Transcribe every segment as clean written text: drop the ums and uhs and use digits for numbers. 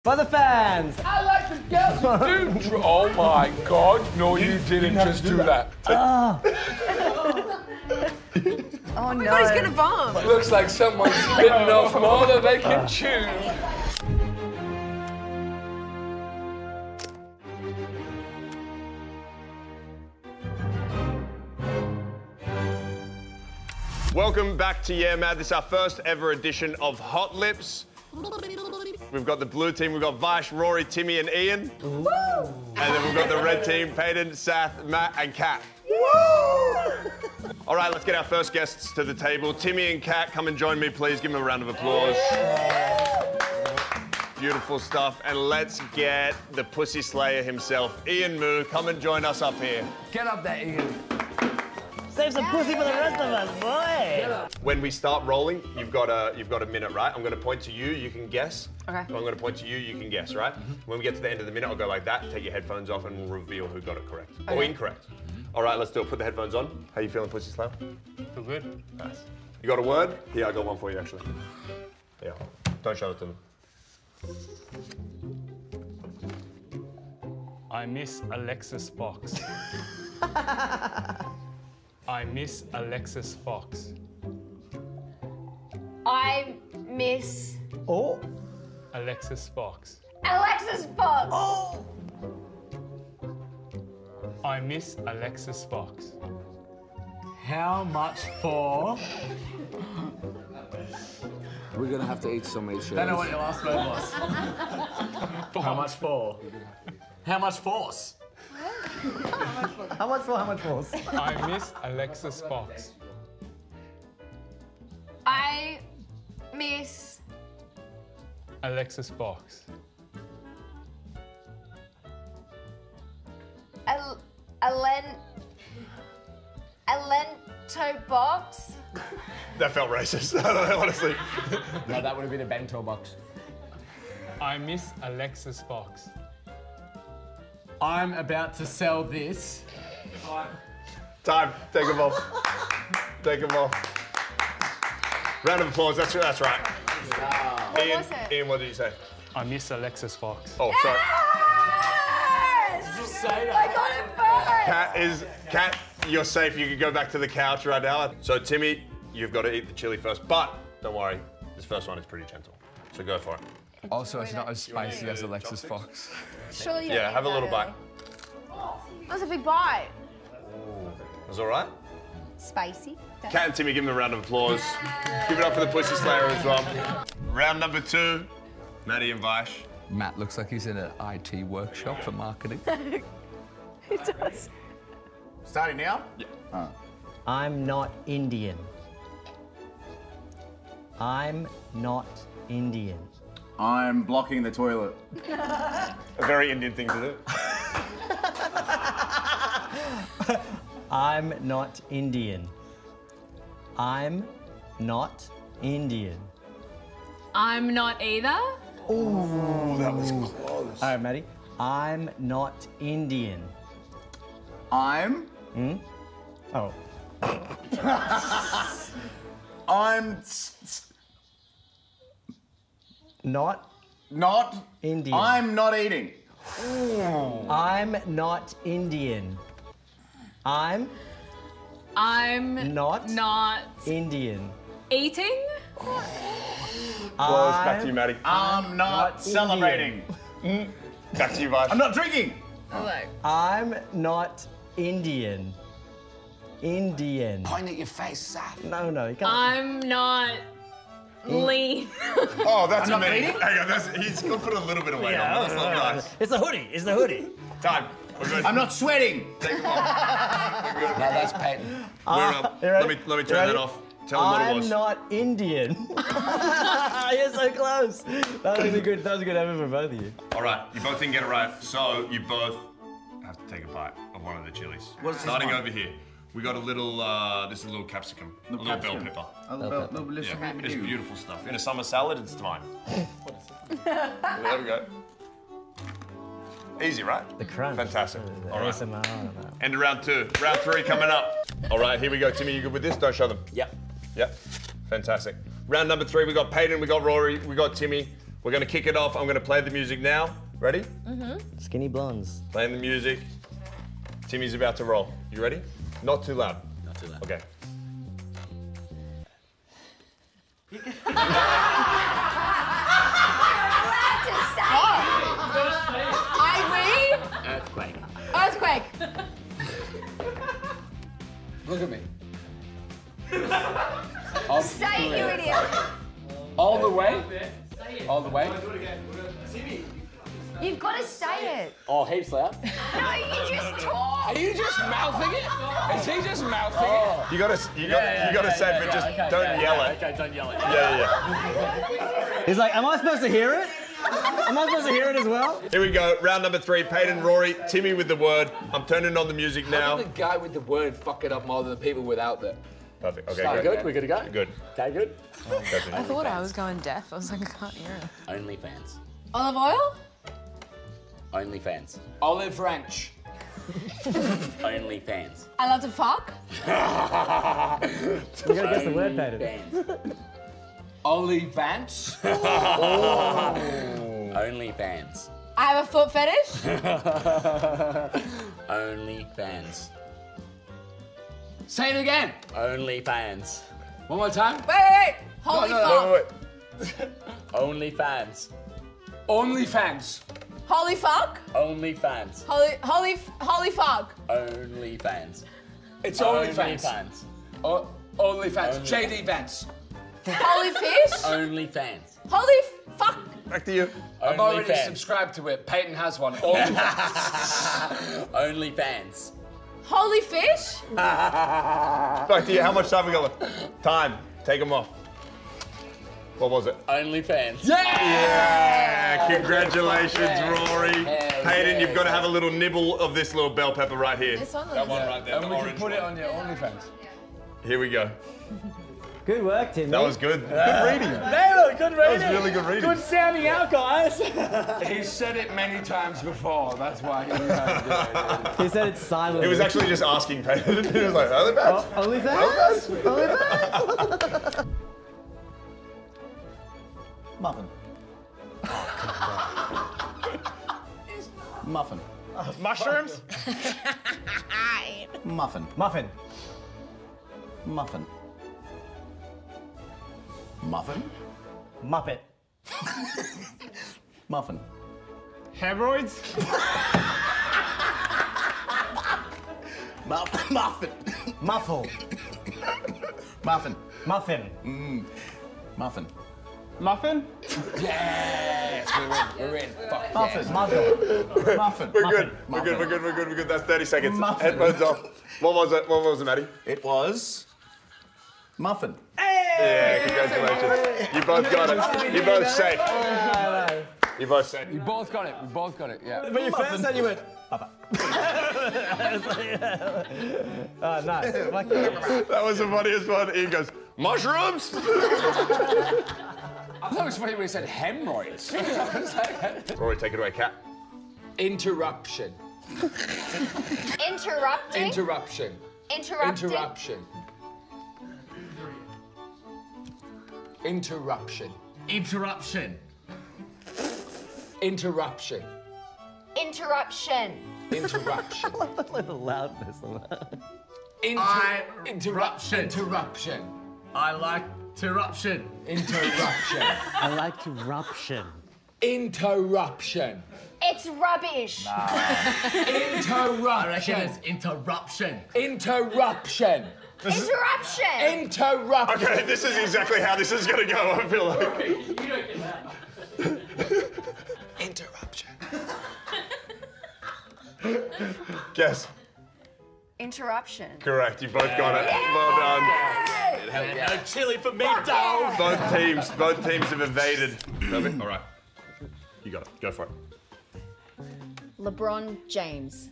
For the fans! I like the girls who do. Oh my God! No, you didn't just do that. Oh no! God, he's gonna bomb. Looks like someone's bitten off more than they can chew. Welcome back to Yeah Mad. This is our first ever edition of Hot Lips. We've got the blue team, we've got Vaish, Rory, Timmy and Ian. Woo! And then we've got the red team, Peyton, Sath, Matt and Kat. All right, let's get our first guests to the table. Timmy and Kat, come and join me, please. Give them a round of applause. Beautiful stuff. And let's get the Pussy Slayer himself, Ian Moo. Come and join us up here. Get up there, Ian. Save some pussy for the rest of us, boy! When we start rolling, you've got a minute, right? I'm going to point to you, you can guess. Okay. I'm going to point to you, you can guess, right? When we get to the end of the minute, I'll go like that, take your headphones off, and we'll reveal who got it correct. Or incorrect. All right, let's do it. Put the headphones on. How you feeling, Pussy Slayer? Feel good. Nice. You got a word? Yeah, I got one for you, actually. Yeah. Don't show it to them. I miss Alexis Fox. I miss Alexis Fox. I miss Oh! Alexis Fox. Alexis Fox. Oh! I miss Alexis Fox. How much for? We're gonna have to eat so many chilies. I don't know what your last word was. How much for? How much force? How much for, how much for? I miss Alexis Fox. I miss Alexis Fox. Alento box. That felt racist. I don't know, honestly. No, that would have been a bento box. I miss Alexis Fox. I'm about to sell this. Time. Take them off. Take them off. Round of applause. That's right. What Ian, was it? Ian, what did you say? I miss Alexis Fox. Oh, sorry. Yes! Did you say I that? got it first. Kat, you're safe. You can go back to the couch right now. So, Timmy, you've got to eat the chili first. But don't worry, this first one is pretty gentle. So go for it. Also, it's not as spicy as Alexis Fox. Surely you Yeah, don't have a eat little that, bite. That was a big bite. Was all right? Spicy. Kat and Timmy, give them a round of applause. Give it up for the Pussy Slayer as well. Round number 2, Maddie and Vaish. Matt looks like he's in an IT workshop for marketing. It does. Starting now? Yeah. I'm not Indian. I'm not Indian. I'm blocking the toilet. A very Indian thing to do. I'm not Indian. I'm not Indian. I'm not either. Oh, that was close. All right, Maddie. I'm not Indian. I'm. Oh. I'm Not not. Indian. I'm not eating. I'm not Indian. I'm not Indian. Eating. Close. Back to you, Maddie. I'm not celebrating. Back to you, Vaish. I'm not drinking. I'm not Indian. Indian. Point at your face, Seth. No, you can't. I'm not lean. Oh, that's I'm not me. eating? Hang on, he's got to put a little bit of weight on. That's not nice. It's the hoodie. It's the hoodie. Time. We're good. I'm not sweating. Take them off. No, that's Peyton. We're up. you Let ready? me You turn ready? that off. Tell them what it I'm was. not Indian. You're so close. That was a good effort for both of you. All right, you both didn't get it right, so you both have to take a bite of one of the chilies. What's this Starting one? over here. We got a little, this is a little capsicum, a little bell pepper. Yeah, it's beautiful stuff. In a summer salad, it's fine. There we go. Easy, right? The crunch. Fantastic. The All right. ASMR. End of round 2. Round 3 coming up. All right, here we go. Timmy, you good with this? Don't show them. Yep. Yep. Fantastic. Round number 3, we got Peyton, we got Rory, we got Timmy. We're going to kick it off. I'm going to play the music now. Ready? Skinny blondes. Playing the music. Timmy's about to roll. You ready? Not too loud. Not too loud. Okay. Earthquake. Earthquake. Look at me. Say it, you idiot. All the way? All the way? You've got to say it. Oh, heaps loud. No, you just talk. Are you just mouthing it? Is he just mouthing it? You gotta say it, but just don't yell it. Okay, don't yell it. Yeah. He's like, am I supposed to hear it? Am I supposed to hear it as well? Here we go. Round number 3. Peyton, Rory, Timmy with the word. I'm turning on the music now. How did the guy with the word fuck it up more than the people without it? Perfect. Okay, Are we good. good? We're good to go? Good. Okay, good. I thought I was going deaf. I was like, I can't hear it. OnlyFans. Olive oil? OnlyFans. Olive Ranch. OnlyFans. I love to fuck. You gotta guess the word, Peyton. OnlyFans. Ollie Vance. OnlyFans. I have a foot fetish. OnlyFans. Say it again. OnlyFans. One more time. Wait. Holy fuck. Wait. OnlyFans. OnlyFans. Holy fuck. OnlyFans. Holy fuck. OnlyFans. It's OnlyFans. OnlyFans. OnlyFans. Only- JD Vance. Holy fish. OnlyFans. Holy fuck. Back to you. I've already OnlyFans. subscribed to it. Peyton has one. OnlyFans. OnlyFans. Holy fish. Back to you. How much time we got left? Time. Take them off. What was it? OnlyFans. Yeah! Congratulations, Rory. Hell Peyton, yeah. you've got to have a little nibble of this little bell pepper right here. This one That one right there. And the we can orange put it one. on your OnlyFans. Here we go. Good work, Timmy. That was good. Good reading. Good That was really good reading. Good sounding out, guys. He's said it many times before. That's why he knew how to do it. He said it silently. He was actually just asking Peyton. He was like, OnlyFans? OnlyFans? OnlyFans? Muffin. Muffin. Mushrooms? Muffin. Muffin. Muffin. Muffin. Muppet. Muffin. Hemorrhoids? Muffin. Muffle. Muffin. Muffin. Muffin. Muffin? Yes, we're in. Fuck Muffin. yes. Muffin. Muffin. We're good. Muffin. We're good. That's 30 seconds. Muffin. Headphones off. What was it? What was it, Maddie? It was muffin. Yeah, congratulations. You both got it. You're both safe. You're both safe. We both got it. We both got it. Yeah. When you first said you went, Papa. Oh, nice. Like that. That was the funniest one. He goes, mushrooms? I thought it was funny when he said hemorrhoids. Rory, take it away, cat. Interruption. Interrupting. Interruption. Interrupting. Interruption. Interruption. Interruption. Interruption. Interruption. Interruption. Like the loudness of that. Interruption. Interruption. I like interruption. Interruption. I like to ruption. Interruption. It's rubbish. I reckon Interruption. it's interruption. Interruption. Interruption. Interruption. Okay, this is exactly how this is going to go, I feel like. Interruption. Guess. Interruption. Correct, you both got it. Well done. No chili for me, dog. Both teams have evaded. Perfect, all right. You got it, go for it. LeBron James.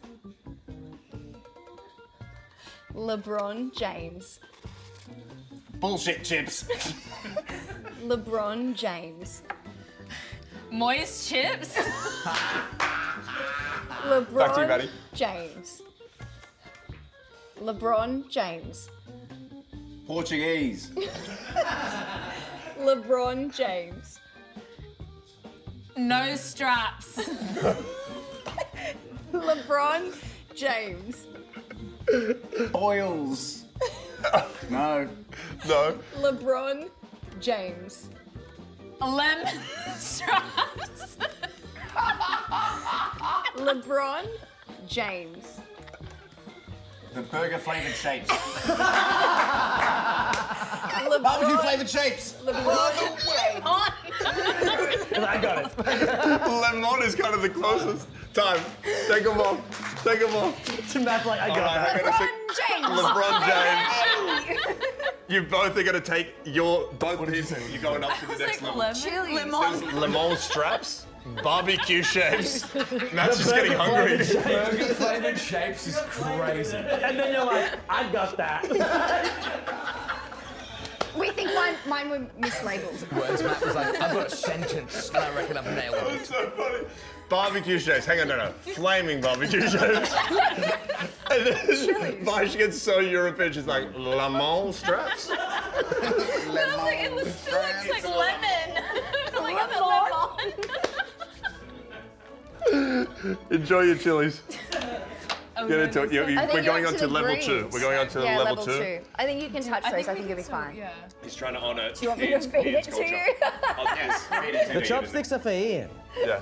LeBron James. Bullshit chips. LeBron James. Moist chips? LeBron Back to you, Maddie. James. LeBron James. Portuguese. LeBron James. No straps. LeBron James. Oils. No. No. LeBron James. Lemon straps. LeBron James. The burger flavoured shapes. LeBron Barbecue flavoured shapes. LeBron James. I got it. Lemon is kind of the closest. Time. Take them off. Take them off. Matt's like, I got that. LeBron James. You both are going to take both pieces. You're going up to the next level. Lemon straps, barbecue shapes. Matt's just getting hungry. Burger flavoured shapes is crazy. And then you're like, I got that. We think mine were mislabeled. Words, Matt was like, I've got a sentence and I reckon I've nailed it. That's so funny. Barbecue shapes. Hang on, no. Flaming barbecue shapes. And then Vaish gets so European, she's like, lemon straps? It looks like lemon. Enjoy your chilies. Get into it. I think We're going you're on up to the level greens. 2. We're going on to Yeah, level 2. I think you can touch those. I think you'll be fine. Yeah. He's trying to honour. Do you want me to feed it to you? Yes, feed it to The me. chopsticks are for Ian. Yeah.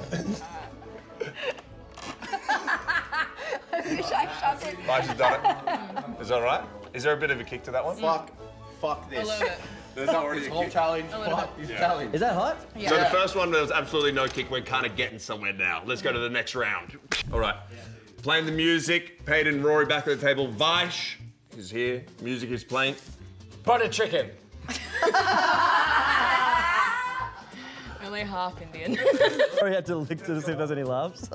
I wish I shoved it. Vaish has done it. Is that all right? Is there a bit of a kick to that one? Fuck this. I love it. There's already a kick. Challenge. Fuck this challenge. Is that hot? Yeah. So the first one, there was absolutely no kick. We're kind of getting somewhere now. Let's go to the next round. All right. Playing the music. Peyton, Rory back at the table. Vaish is here. Music is playing. Butter chicken. Only half Indian. Rory had to lick to see if there's any laughs.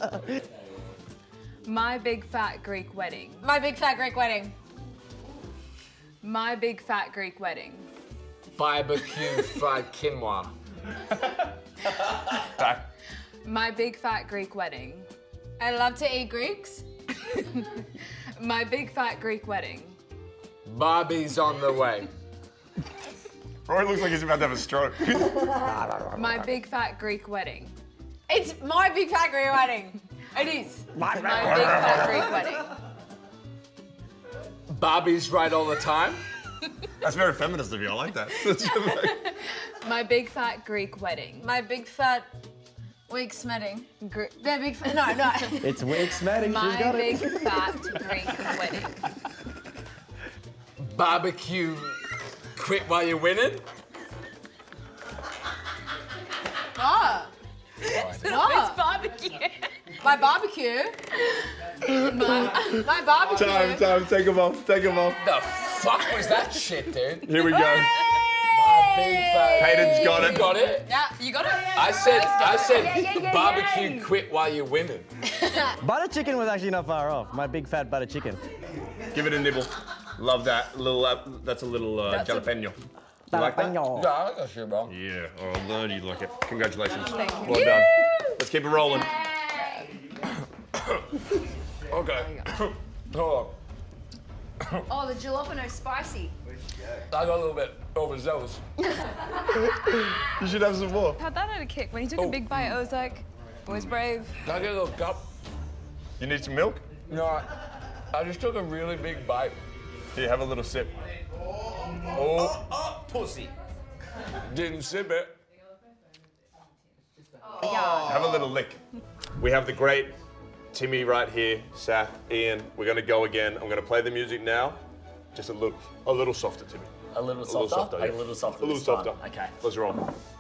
My big fat Greek wedding. My big fat Greek wedding. My big fat Greek wedding. Barbecue fried quinoa. Back. My big fat Greek wedding. I love to eat Greeks. My big fat Greek wedding. Barbie's on the way. Rory looks like he's about to have a stroke. My big fat Greek wedding. It's my big fat Greek wedding. It is. My big fat Greek wedding. Barbie's right all the time. That's very feminist of you. I like that. My big fat Greek wedding. My big fat Weeks wedding. They're big fat. No, no. It's Wix Madding. She's My got big it. fat Greek wedding. Barbecue quit while you're winning. Oh. It's Oh. barbecue. My barbecue. My barbecue. Time. Take him off. Take him off. The fuck was that shit, dude? Here we go. My big fat. Peyton's got You it. got it. Yeah, you got it. I said yeah, barbecue quit while you're winning. Butter chicken was actually not far off. My big fat butter chicken. Give it a nibble. Love that. That's a little jalapeno. You like that? Jalapeno. Yeah, I like that shit, bro. Yeah. Oh, I learned you like it. Congratulations. Thank you. Well done. Let's keep it rolling. Okay. Hold Oh, the jalapeno spicy. on. I got a little bit overzealous. You should have some more. Had that at a kick. When he took a big bite, I was like, boy's brave. Can I get a little cup? You need some milk? No, I just took a really big bite. Here, have a little sip. Oh, Pussy. didn't sip it. Have a little lick. We have the great Timmy right here, Seth, Ian. We're gonna go again. I'm gonna play the music now. Just a little softer, Timmy. A little little softer? softer, yeah. A little softer. A little this time. softer. Okay. Let's roll.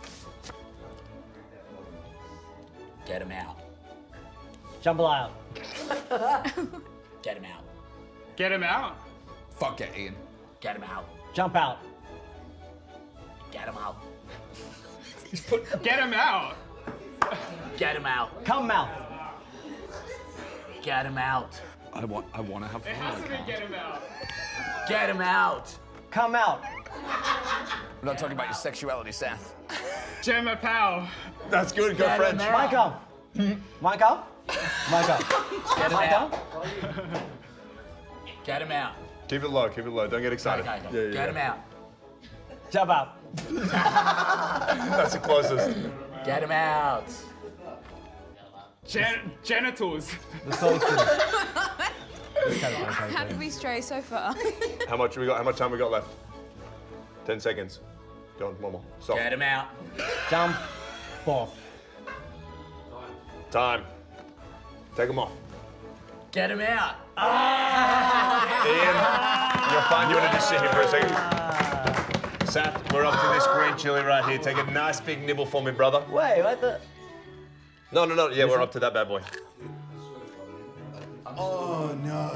Get him out. Jumble out. Get him out. Get him out. Fuck it, Ian. Get him out. Jump out. Get him out. Get him out. Get him out. Come out. Get him out. I want to have fun. It has to be get him out. Get him out. Come out. We're not talking about your sexuality, Seth. Gemma Powell. That's good. Go Get French. him out. Michael. Michael. Michael. Get him Michael. out. Get him out. Keep it low. Keep it low. Don't get excited. Okay. Yeah, Get him out. Jump out. That's the closest. Get him out. Genitals. The song's How did we stray so far? How much we got? How much time we got left? 10 seconds. Go on, one more. Stop. Get him out. Jump off. Time. Take them off. Get him out. Ian, you're fine. You want to just sit here for a second? Seth, we're up to this green chili right here. Take a nice big nibble for me, brother. Wait, what the? No. Yeah, we're up to that bad boy. Oh no.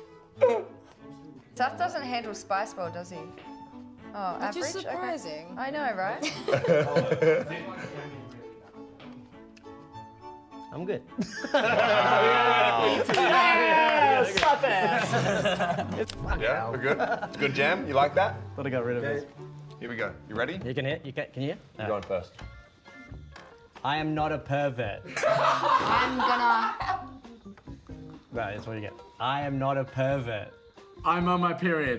Seth doesn't handle spice well, does he? Oh, Which average? is surprising. Okay. I know, right? I'm good. Stop it. Yeah, we're good. It's a good jam. You like that? Thought I got rid of it. Here we go. You ready? You can hear? Can you hear? You're going first. I am not a pervert. I'm gonna. Right, that's what you get. I am not a pervert. I'm on my period.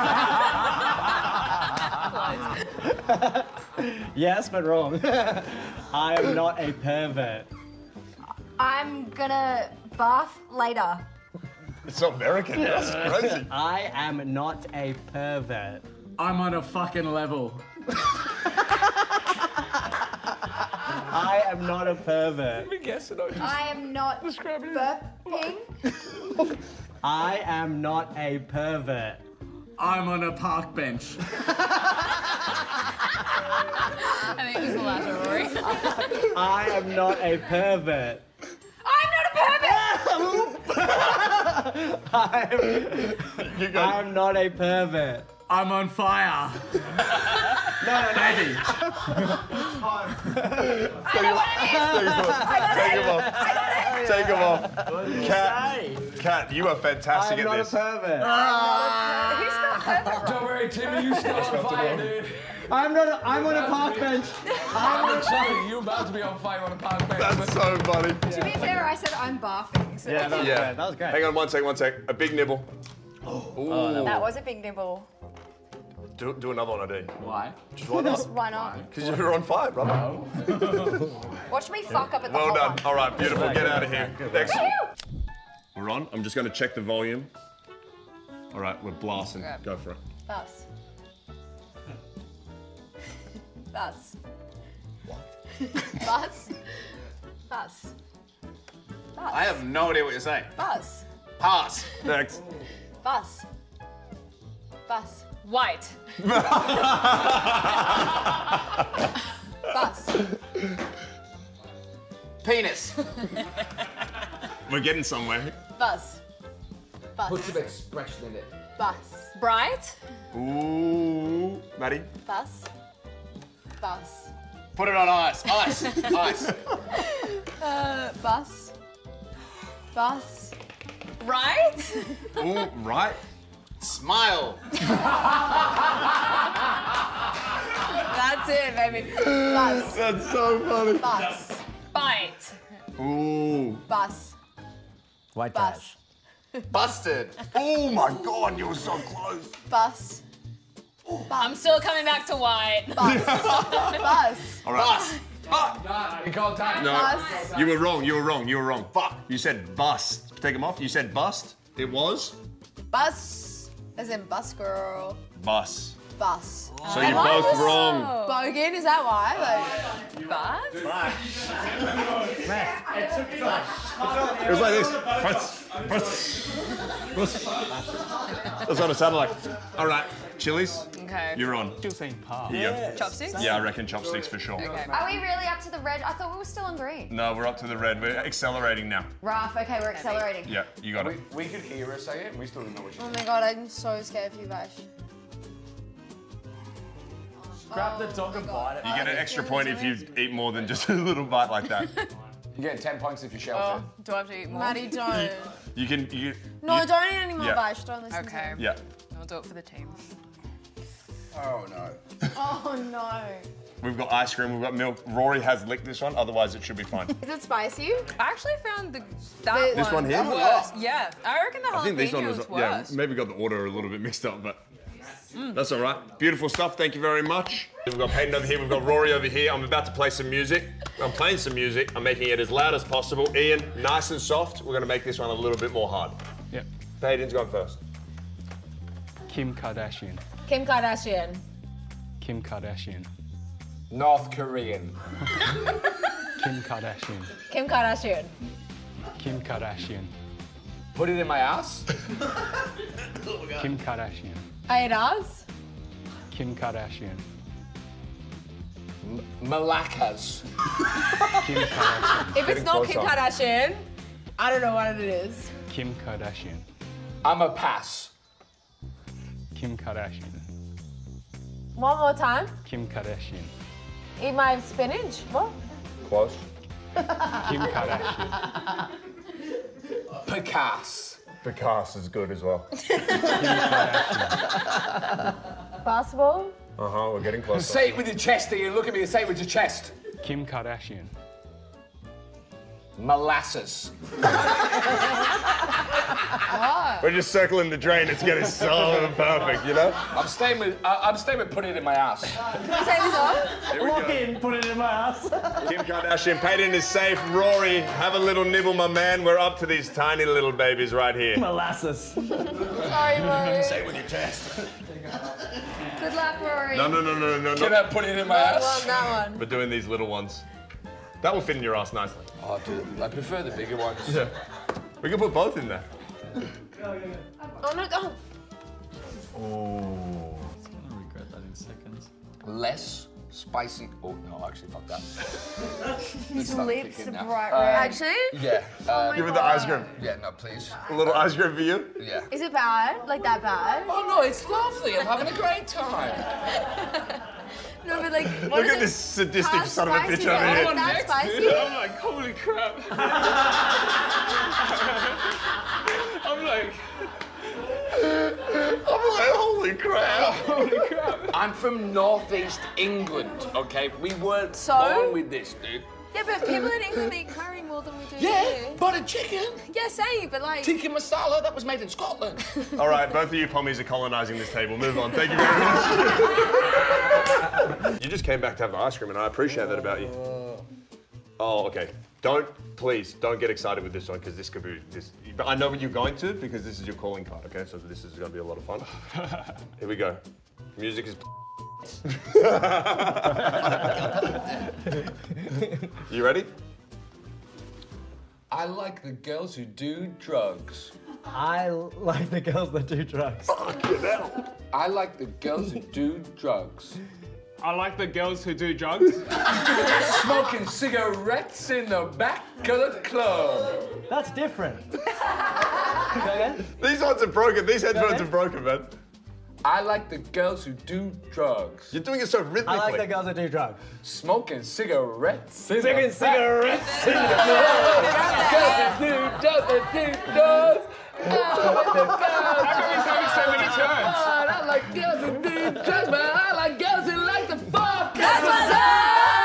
Yes, but wrong. I am not a pervert. I'm gonna bath later. It's so American. That's crazy. I am not a pervert. I'm on a fucking level. I am not a pervert. I am not burping. I am not a pervert. I'm on a park bench. I think it was the latter, Rory. I am not a pervert. I'm not a pervert! I am not a pervert. I'm on fire. Maybe. Take him off. Kat, you are fantastic I'm at not this. a pervert. Who's not pervert? Don't worry, Timmy, you still on fire, dude. I'm on a park bench. I'm literally, you about to be on fire on a park bench. That's so funny. To be fair, I said I'm barfing. So Yeah, that was Yeah. great. That was great. Hang on one sec. A big nibble. that was a big nibble. Do another one, I do. Why? Just why not? Why not? Because you're on fire, brother. Watch me fuck up at the Well hot done. one. All right, beautiful. Get out of here. Next. We're on. I'm just going to check the volume. All right, we're blasting. Go for it. Bus. Bus. What? Bus. Bus. Bus. I have no idea what you're saying. Bus. Pass. Next. Bus. Bus. White. Bus. Penis. We're getting somewhere. Bus. Bus. Put some expression in it. Bus. Bright. Ooh. Maddie? Bus. Bus. Put it on ice. Ice. Ice. Bus. Bus. Right? Ooh, right. Smile. That's it, baby. Bus. That's so funny. Bus. Bite. Ooh. Bus. White Bus. trash. Busted. Oh my God, you were so close. Bus. I'm still coming back to white. Bus. Bus. All right. Bus. You can't time. No, Bus. you were wrong. Fuck. You said bust. Take them off. You said bust. It was Bus. As in bus girl. bus. Bus. So you're both wrong. Bogan, is that why? Bus? It was like this. That's what it sounded like. All right, Chili's, Okay. you're on. Still saying park. Yeah. Chopsticks? Yeah, I reckon chopsticks for sure. Okay. Are we really up to the red? I thought we were still on green. No, we're up to the red. We're accelerating now. Rough. Okay, we're accelerating. Yeah, you got it. We could hear her say it, and we still didn't know what she Oh said. my god, I'm so scared of you, Vash. Grab the dog and bite it. You get an extra point if you eat more than just a little bite like that. You get 10 points if you shelf Oh, do I have to eat more? Maddie, don't. You can. No, don't eat any more, Yeah. Vash. Don't listen Okay. to me. Yeah. I'll do it for the team. Oh no. Oh no. We've got ice cream. We've got milk. Rory has licked this one. Otherwise, it should be fine. Is it spicy? I actually found that This one here? worse. Yeah, I reckon the jalapeno I think this one was. was Yeah, worse. maybe got the order a little bit mixed up, but. That's all right. Beautiful stuff. Thank you very much. We've got Peyton over here. We've got Rory over here. I'm about to play some music. I'm playing some music. I'm making it as loud as possible. Ian, nice and soft. We're going to make this one a little bit more hard. Yep. Peyton's gone first. Kim Kardashian. Kim Kardashian. Kim Kardashian. North Korean. Kim Kardashian. Kim Kardashian. Kim Kardashian. Put it in my ass. Kim Kardashian. I ate ass. Kim Kardashian. Malakas. Kim Kardashian. If it's not Kim closer. Kardashian, I don't know what it is. Kim Kardashian. I'm a pass. Kim Kardashian. One more time. Kim Kardashian. Eat my spinach. What? Close. Kim Kardashian. Picasso. Picasso is good as well. Basketball. We're getting closer. Say it with your chest, Ian. Look at me and say it with your chest. Kim Kardashian. Molasses. We're just circling the drain. It's getting so perfect, you know? I'm staying with put it in my ass. Can you say this on? Lock in, put it in my ass. Kim Kardashian, Peyton is safe. Rory, have a little nibble, my man. We're up to these tiny little babies right here. Molasses. Sorry, Rory. Say it with your chest. Good luck, Rory. No. Can I put it in my That ass? one, that one. We're doing these little ones. That will fit in your ass nicely. Oh, dude, I prefer the bigger ones. Yeah. We can put both in there. Oh no! Oh. Oh. I'll regret that in seconds. Less spicy. Oh no, actually, fuck that. His start lips kicking are now. bright red. Actually? Yeah. Give it the ice cream. Yeah, no, please. A little ice cream for you? Yeah. Is it bad? Like that bad? Oh no, it's lovely. I'm having a great time. No, but like, what Look is at it? this sadistic How son of a spicy bitch is over it? here. Is that spicy? I'm like, holy crap. I'm like, Holy crap. holy crap. I'm from northeast England, okay? We weren't So? born with this, dude. Yeah, but people in England eat curry more than we do Yeah, here. butter chicken. Yeah, same, but like... Tikka masala, that was made in Scotland. All right, both of you pommies are colonising this table. Move on. Thank you very much. You just came back to have the ice cream, and I appreciate that about you. Oh, okay. Please, don't get excited with this one, because this could be this. But I know what you're going to, because this is your calling card, okay? So this is going to be a lot of fun. Here we go. Music is. You ready? I like the girls who do drugs. I like the girls that do drugs. I like the girls who do drugs. I like the girls who do drugs. Smoking cigarettes in the back of the club. That's different. Okay. These ones are broken. These headphones are broken, man. I like the girls who do drugs. You're doing it so rhythmically. I like the girls that do drugs. Smoking cigarettes in Singing the back. cigarettes in the Girls who do drugs, they do drugs. How come he's having so many turns? I like girls who do drugs, but I like girls who like to fuck. That's what's up!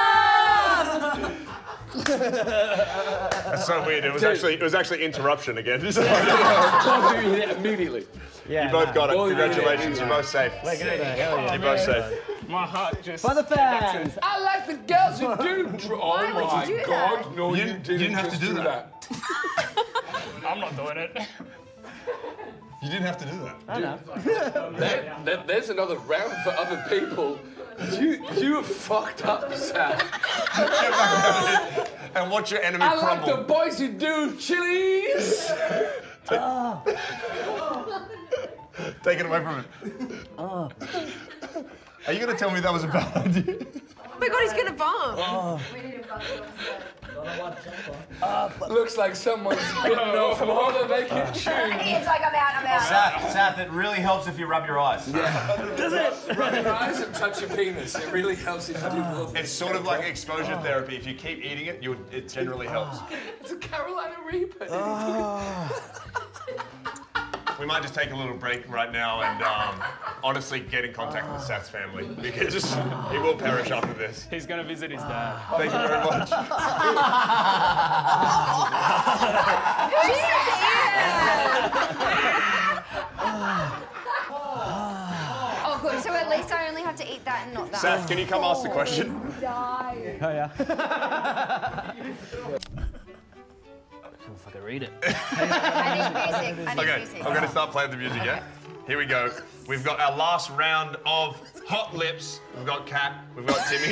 That's so weird. It was actually interruption again. Both of you hit it immediately. Yeah, You both got it. Both of you Congratulations. You're both safe. We're good. Hell yeah. You're both safe. My heart just... For the fans. I like the girls who do drugs. Oh Why would my you do God, that? no, you didn't have to just do that. I'm not doing it. You didn't have to do that. I know. There's another round for other people. You fucked up, Sam. And watch your enemy I like crumble. the boys who do chilies. Take it away from him. Are you going to tell me that was a bad idea? Oh my God, he's gonna bomb. Looks like someone's bitten off more than they can chew. It's like, I'm out. Seth, it really helps if you rub your eyes. Does it? Rub your eyes and touch your penis. It really helps if you do both. It's sort of like exposure therapy. If you keep eating it, it generally helps. It's a Carolina Reaper. We might just take a little break right now and honestly get in contact with Seth's family because he will perish after this. He's gonna visit his dad. Thank you very much. Oh, not that. Seth, can you come ask the question? Oh yeah. If I could read it. I need music. I need Okay, music. I'm gonna start playing the music, yeah? Here we go. We've got our last round of Hot Lips. We've got Kat, we've got Timmy.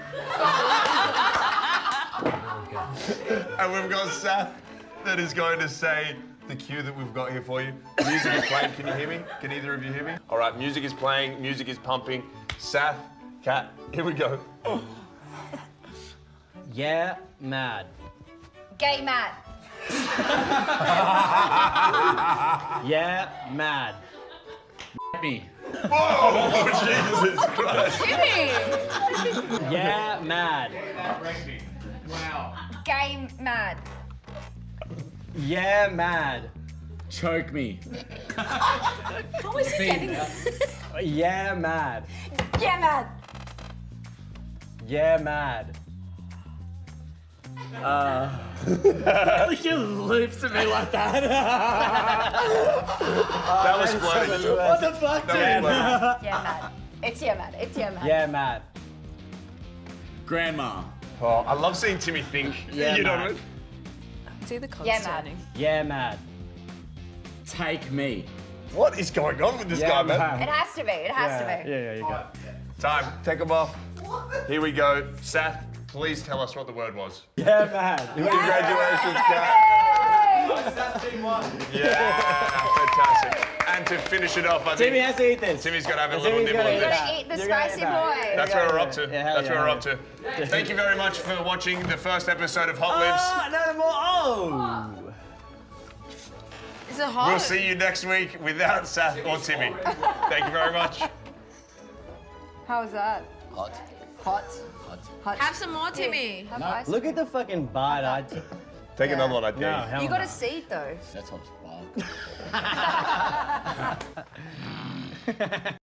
And we've got Seth that is going to say the cue that we've got here for you. Music is playing, can you hear me? Can either of you hear me? All right, music is playing, music is pumping. Seth, Kat, here we go. Yeah, mad. Gay mad. Yeah, mad. Me. Oh, Jesus Christ. Timmy. Yeah, mad. Wow. Gay mad. Yeah, mad. Choke me. How is he getting Yeah, mad. Yeah, mad. Yeah, mad. Like you loops at me like that. That was splendid. What the fuck, dude? That was Yeah, mad. It's yeah, mad. It's yeah, mad. Yeah, mad. Grandma. Oh, I love seeing Timmy think. Yeah, you know what I man. mean? See the Yeah, concerning. Yeah, mad. Take me. What is going on with this Yeah, guy, man? mad. It has to be. It has to be. Yeah, you go. Time, take them off. Here we go. Seth, please tell us what the word was. Yeah, mad. Congratulations, Kat. Yeah, fantastic. And to finish it off, I think Timmy has to eat this. Timmy's got to have a little Timmy's nibble gotta of You're this. gonna eat the You're gonna spicy eat that. boy. That's where we're up to. Yeah, hell That's where we're yeah. up to. Thank you very much for watching the first episode of Hot Lips. No more. Oh. Is it hot? We'll see you next week without Seth or Timmy. Thank you very much. How was that? Hot. Hot. Hot. Have some more, Timmy. Have ice. Look at the fucking bite I took. Take another one, I No, dare you. hell You got no. a seed though. That's hot as fuck.